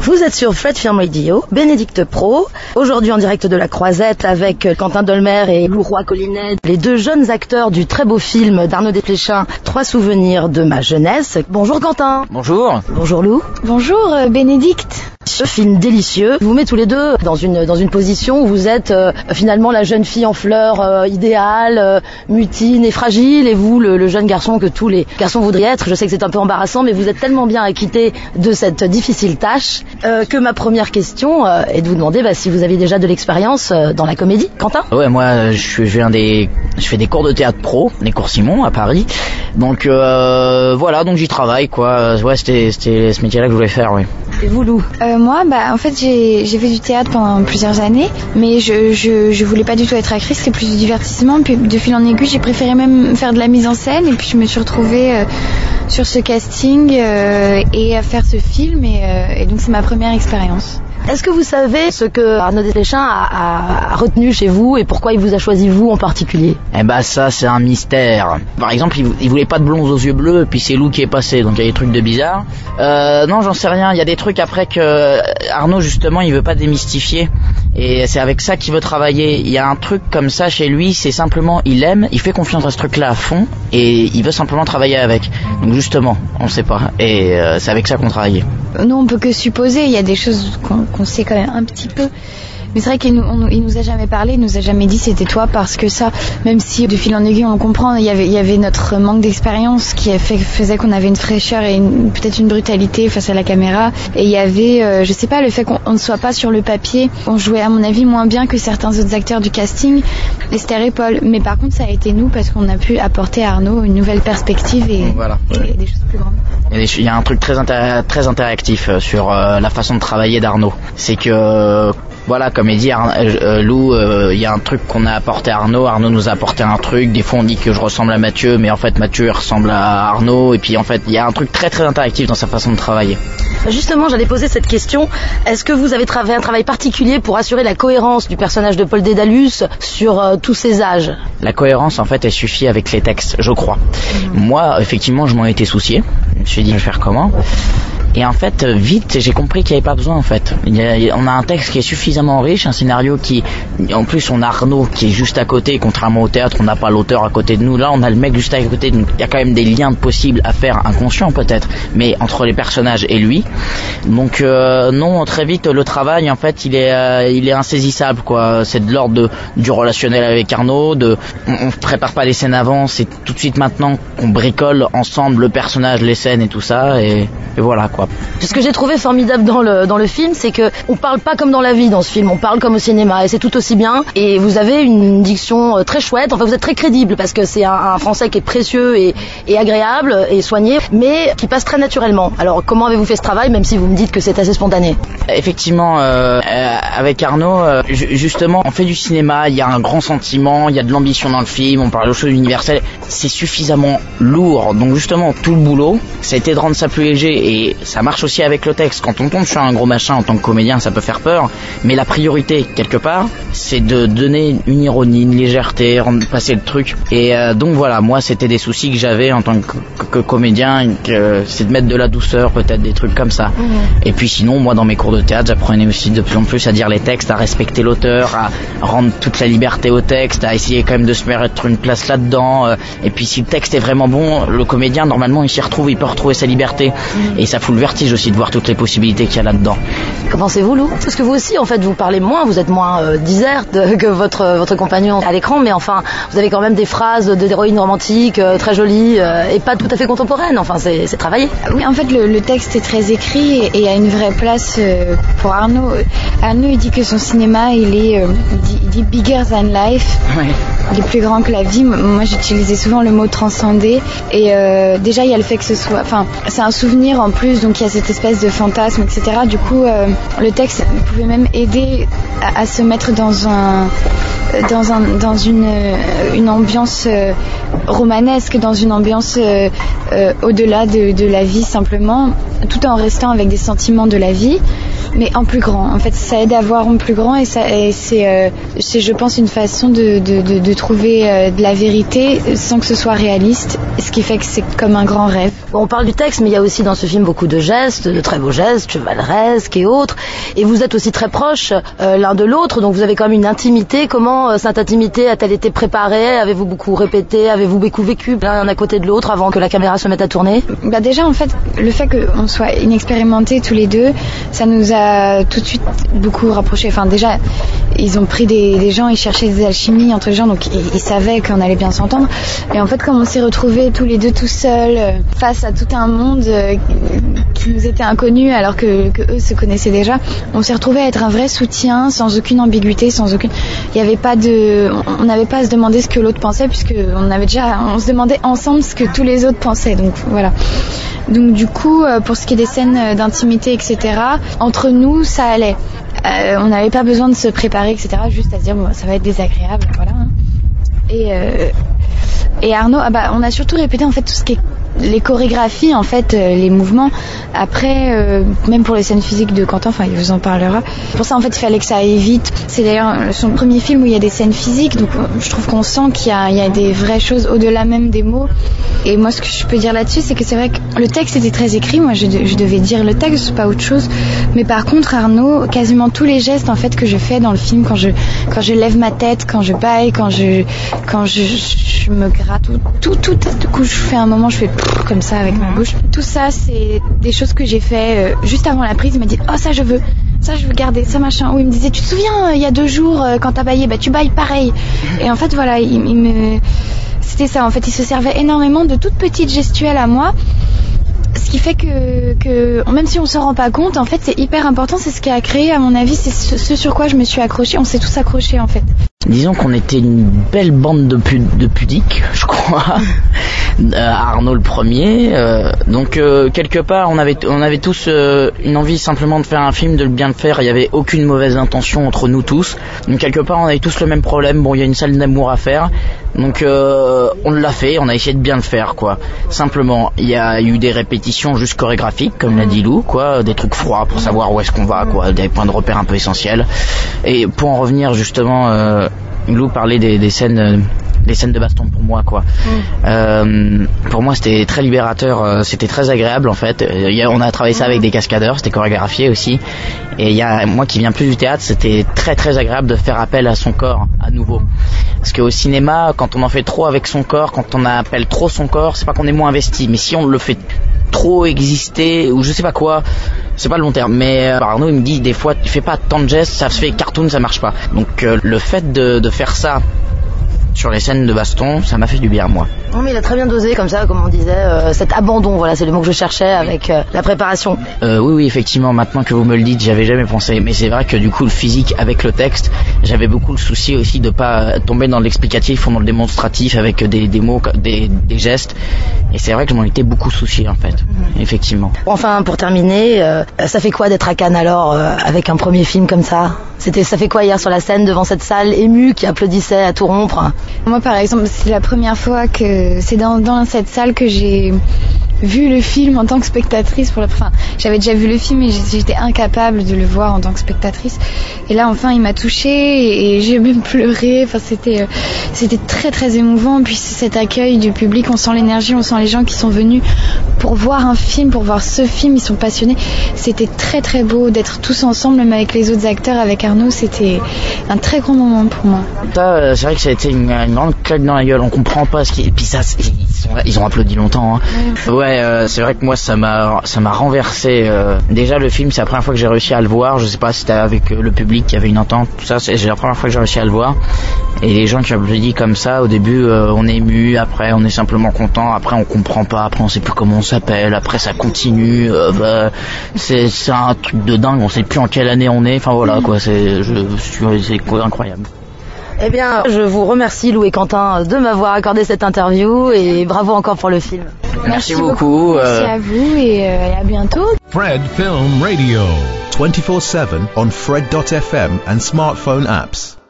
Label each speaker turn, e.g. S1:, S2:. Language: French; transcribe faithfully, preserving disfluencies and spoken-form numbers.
S1: Vous êtes sur Fred Film Radio, Bénédicte Pro, aujourd'hui en direct de la Croisette avec Quentin Dolmer et Lou Roy-Collinet, les deux jeunes acteurs du très beau film d'Arnaud Desplechin, Trois souvenirs de ma jeunesse. Bonjour Quentin.
S2: Bonjour.
S1: Bonjour Lou.
S3: Bonjour Bénédicte.
S1: Ce film délicieux vous met tous les deux dans une dans une position où vous êtes euh, finalement la jeune fille en fleurs euh, idéale, euh, mutine et fragile, et vous le, le jeune garçon que tous les garçons voudraient être. Je sais que c'est un peu embarrassant, mais vous êtes tellement bien acquitté de cette difficile tâche euh, que ma première question euh, est de vous demander bah, si vous avez déjà de l'expérience euh, dans la comédie. Quentin?
S2: Ouais, moi je, je viens des je fais des cours de théâtre pro, les cours Simon à Paris. Donc euh, voilà, donc j'y travaille quoi. Ouais, c'était c'était ce métier-là que je voulais faire, oui.
S1: Et vous Lou?
S3: euh, Moi, bah en fait j'ai j'ai fait du théâtre pendant plusieurs années, mais je je je voulais pas du tout être actrice, c'était plus du divertissement. Puis de fil en aiguille, j'ai préféré même faire de la mise en scène, et puis je me suis retrouvée euh, sur ce casting euh, et à faire ce film, et, euh, et donc c'est ma première expérience.
S1: Est-ce que vous savez ce que Arnaud Desplechin a, a, a retenu chez vous et pourquoi il vous a choisi vous en particulier?
S2: Eh bah ça c'est un mystère. Par exemple, il, il voulait pas de blondes aux yeux bleus, puis c'est Lou qui est passé, donc il y a des trucs de bizarre. Euh, non, j'en sais rien. Il y a des trucs après que Arnaud justement il veut pas démystifier, et c'est avec ça qu'il veut travailler. Il y a un truc comme ça chez lui, c'est simplement il aime, il fait confiance à ce truc-là à fond, et il veut simplement travailler avec. Donc justement, on sait pas, et euh, c'est avec ça qu'on travaille.
S3: Nous on peut que supposer, il y a des choses qu'on qu'on sait quand même un petit peu, mais c'est vrai qu'il nous, on, il nous a jamais parlé, il nous a jamais dit c'était toi, parce que ça, même si de fil en aiguille on le comprend, il y avait, il y avait notre manque d'expérience qui a fait, faisait qu'on avait une fraîcheur et une, peut-être une brutalité face à la caméra, et il y avait, euh, je sais pas, le fait qu'on ne soit pas sur le papier, on jouait à mon avis moins bien que certains autres acteurs du casting, Esther et Paul, mais par contre ça a été nous, parce qu'on a pu apporter à Arnaud une nouvelle perspective et,
S2: voilà.
S3: et, et des choses plus grandes.
S2: Il y a un truc très, inter- très interactif sur euh, la façon de travailler d'Arnaud. C'est que, euh, voilà, comme il dit Ar- euh, Lou, euh, il y a un truc qu'on a apporté à Arnaud, Arnaud nous a apporté un truc. Des fois on dit que je ressemble à Mathieu, mais en fait Mathieu il ressemble à Arnaud. Et puis en fait il y a un truc très très interactif dans sa façon de travailler.
S1: Justement, j'allais poser cette question. Est-ce que vous avez travaillé un travail particulier pour assurer la cohérence du personnage de Paul Dédalus sur euh, tous ses âges?
S2: La cohérence, en fait, elle suffit avec les textes, je crois. Mmh. Moi, effectivement, je m'en étais soucié. Je me suis dit, je vais faire comment ? Et en fait, vite, j'ai compris qu'il n'y avait pas besoin, en fait. Il y a, on a un texte qui est suffisamment riche, un scénario qui... En plus, on a Arnaud qui est juste à côté. Contrairement au théâtre, on n'a pas l'auteur à côté de nous. Là, on a le mec juste à côté. Donc, il y a quand même des liens possibles à faire, inconscients peut-être, mais entre les personnages et lui. Donc, euh, non, très vite, le travail, en fait, il est, euh, il est insaisissable, quoi. C'est de l'ordre de, du relationnel avec Arnaud. De, on ne prépare pas les scènes avant. C'est tout de suite maintenant qu'on bricole ensemble le personnage, les scènes et tout ça. Et, et voilà, quoi.
S1: Ce que j'ai trouvé formidable dans le dans le film, c'est que on parle pas comme dans la vie dans ce film, on parle comme au cinéma, et c'est tout aussi bien. Et vous avez une diction très chouette. Enfin, vous êtes très crédible parce que c'est un, un français qui est précieux et, et agréable et soigné, mais qui passe très naturellement. Alors, comment avez-vous fait ce travail, même si vous me dites que c'est assez spontané?
S2: Effectivement, euh, euh, avec Arnaud, euh, justement, on fait du cinéma. Il y a un grand sentiment, il y a de l'ambition dans le film. On parle aux choses universelles. C'est suffisamment lourd. Donc justement, tout le boulot, ça a été de rendre ça plus léger, et ça marche aussi avec le texte. Quand on tombe sur un gros machin en tant que comédien, ça peut faire peur, mais la priorité, quelque part, c'est de donner une ironie, une légèreté, rendre passer le truc. Et euh, donc voilà, moi c'était des soucis que j'avais en tant que, que, que comédien, que, c'est de mettre de la douceur, peut-être des trucs comme ça. Mmh. Et puis sinon, moi dans mes cours de théâtre, j'apprenais aussi de plus en plus à dire les textes, à respecter l'auteur, à rendre toute la liberté au texte, à essayer quand même de se mettre une place là-dedans. Et puis si le texte est vraiment bon, le comédien, normalement, il s'y retrouve, il peut retrouver sa liberté. Mmh. Et ça fout le vertige aussi de voir toutes les possibilités qu'il y a là-dedans.
S1: Qu'en pensez-vous, Lou? Parce que vous aussi, en fait, vous parlez moins, vous êtes moins euh, déserte que votre votre compagnon à l'écran, mais enfin, vous avez quand même des phrases d'héroïne romantique euh, très jolies euh, et pas tout à fait contemporaines. Enfin, c'est, c'est travaillé.
S3: Oui, en fait, le, le texte est très écrit et, et a une vraie place euh, pour Arnaud. Arnaud, il dit que son cinéma, il est, euh, il, dit, il dit bigger than life.
S2: Ouais.
S3: Il est plus grand que la vie. Moi, j'utilisais souvent le mot transcender. Et euh, déjà, il y a le fait que ce soit... Enfin, c'est un souvenir en plus, donc il y a cette espèce de fantasme, et cetera. Du coup, euh, le texte pouvait même aider à, à se mettre dans un... dans un dans une une ambiance euh, romanesque, dans une ambiance euh, euh, au-delà de, de la vie simplement, tout en restant avec des sentiments de la vie. mais en plus grand. En fait, ça aide à voir en plus grand et, ça, et c'est, euh, c'est, je pense, une façon de, de, de, de trouver euh, de la vérité sans que ce soit réaliste, ce qui fait que c'est comme un grand rêve.
S1: Bon, on parle du texte, mais il y a aussi dans ce film beaucoup de gestes, de très beaux gestes, chevaleresques et autres. Et vous êtes aussi très proches euh, l'un de l'autre, donc vous avez quand même une intimité. Comment euh, cette intimité a-t-elle été préparée? Avez-vous beaucoup répété? Avez-vous beaucoup vécu l'un à côté de l'autre avant que la caméra se mette à tourner?
S3: Bah déjà, en fait, le fait qu'on soit inexpérimentés tous les deux, ça nous a tout de suite beaucoup rapprochés. Enfin, déjà, ils ont pris des, des gens, ils cherchaient des alchimies entre les gens, donc ils, ils savaient qu'on allait bien s'entendre. Et en fait, comme on s'est retrouvés tous les deux tout seuls, euh, face à tout un monde euh, qui nous était inconnu alors que, que eux se connaissaient déjà, on s'est retrouvés à être un vrai soutien, sans aucune ambiguïté, sans aucune... Il y avait pas de... On n'avait pas à se demander ce que l'autre pensait, puisque on avait déjà... On se demandait ensemble ce que tous les autres pensaient, donc voilà. Donc du coup, pour ce qui est des scènes d'intimité, et cetera, entre nous, ça allait. Euh, on n'avait pas besoin de se préparer, et cetera, juste à se dire, bon, ça va être désagréable, voilà. Et, euh, et Arnaud, ah bah, on a surtout répété en fait tout ce qui est les chorégraphies, en fait, euh, les mouvements. Après, euh, même pour les scènes physiques de Quentin, enfin, il vous en parlera. Pour ça, en fait, il fallait que ça aille vite. C'est d'ailleurs son premier film où il y a des scènes physiques, donc je trouve qu'on sent qu'il y a, il y a des vraies choses au-delà même des mots. Et moi, ce que je peux dire là-dessus, c'est que c'est vrai que le texte était très écrit. Moi, je, je devais dire le texte, pas autre chose. Mais par contre, Arnaud, quasiment tous les gestes, en fait, que je fais dans le film, quand je, quand je lève ma tête, quand je baille, quand je, quand je, je me gratte, tout, tout, tout, du coup, je fais un moment, je fais comme ça avec ma bouche. Tout ça, c'est des choses que j'ai fait euh, juste avant la prise. Il m'a dit, oh, ça, je veux. Ça, je veux garder. Ça, machin. Ou il me disait, tu te souviens, il y a deux jours, euh, quand t'as baillé, bah, tu bailles pareil. Et en fait, voilà, il, il me... C'était ça, en fait, il se servait énormément de toutes petites gestuelles à moi, ce qui fait que, que même si on se rend pas compte, en fait, c'est hyper important, c'est ce qui a créé, à mon avis, c'est ce, ce sur quoi je me suis accrochée, on s'est tous accrochés, en fait.
S2: Disons qu'on était une belle bande de, pu- de pudiques, je crois. euh, Arnaud le premier. Euh, donc euh, quelque part, on avait on avait tous euh, une envie simplement de faire un film, de bien le faire. Il y avait aucune mauvaise intention entre nous tous. Donc quelque part, on avait tous le même problème. Bon, il y a une salle d'amour à faire. Donc euh, on l'a fait. On a essayé de bien le faire, quoi. Simplement, il y a eu des répétitions juste chorégraphiques, comme l'a dit Lou, quoi, des trucs froids pour savoir où est-ce qu'on va, quoi, des points de repère un peu essentiels. Et pour en revenir justement. Euh, Lou parlait des, des scènes euh, des scènes de baston pour moi, quoi. Mm. Euh, pour moi, c'était très libérateur, euh, c'était très agréable, en fait. Euh, y a, on a travaillé ça avec des cascadeurs, c'était chorégraphié aussi. Et il y a moi qui viens plus du théâtre, c'était très très agréable de faire appel à son corps à nouveau. Parce qu'au cinéma, quand on en fait trop avec son corps, quand on appelle trop son corps, c'est pas qu'on est moins investi, mais si on le fait trop exister ou je sais pas quoi, c'est pas le long terme. Mais euh, Arnaud il me dit des fois tu fais pas tant de gestes, ça se fait cartoon, ça marche pas. Donc euh, le fait de, de faire ça sur les scènes de baston, ça m'a fait du bien, moi.
S1: Non, mais il a très bien dosé, comme ça, comme on disait, euh, cet abandon, voilà, c'est le mot que je cherchais avec euh, la préparation.
S2: Euh, oui, oui, effectivement, maintenant que vous me le dites, j'avais jamais pensé. Mais c'est vrai que du coup, le physique avec le texte, j'avais beaucoup le souci aussi de pas tomber dans l'explicatif ou dans le démonstratif avec des, des mots, des, des gestes. Et c'est vrai que je m'en étais beaucoup soucié, en fait, mmh. Effectivement.
S1: Enfin, pour terminer, euh, ça fait quoi d'être à Cannes alors, euh, avec un premier film comme ça? C'était, ça fait quoi hier sur la scène devant cette salle émue qui applaudissait à tout rompre?
S3: Moi, par exemple, c'est la première fois que c'est dans, dans cette salle que j'ai vu le film en tant que spectatrice. Pour la... enfin, j'avais déjà vu le film et j'étais incapable de le voir en tant que spectatrice. Et là, enfin, il m'a touchée et j'ai même pleuré. Enfin, c'était, c'était très très émouvant. Puis cet accueil du public, on sent l'énergie, on sent les gens qui sont venus pour voir un film, pour voir ce film. Ils sont passionnés. C'était très très beau d'être tous ensemble, même avec les autres acteurs, avec Arnaud. C'était un très grand moment pour moi.
S2: Ça, c'est vrai que ça a été une, une grande claque dans la gueule. On comprend pas ce qui. Et puis ça, ils, sont, ils ont applaudi longtemps. Hein. Ouais. Ouais, euh, c'est vrai que moi ça m'a ça m'a renversé. Euh, déjà le film, c'est la première fois que j'ai réussi à le voir. Je sais pas si c'était avec le public, il y avait une entente, tout ça. C'est la première fois que j'ai réussi à le voir. Et les gens qui applaudissent comme ça, au début, euh, on est ému. Après, on est simplement content. Après, on comprend pas. Après, on sait plus comment on s'appelle. Après, ça continue. Euh, bah, c'est c'est un truc de dingue. On sait plus en quelle année on est. Enfin voilà quoi. C'est je suis c'est incroyable.
S1: Eh bien, je vous remercie Lou et Quentin de m'avoir accordé cette interview et bravo encore pour le film.
S2: Merci, Merci beaucoup.
S3: beaucoup. Merci euh... à vous et, euh, et à bientôt.
S4: Fred Film Radio twenty-four seven on Fred dot f m and smartphone apps.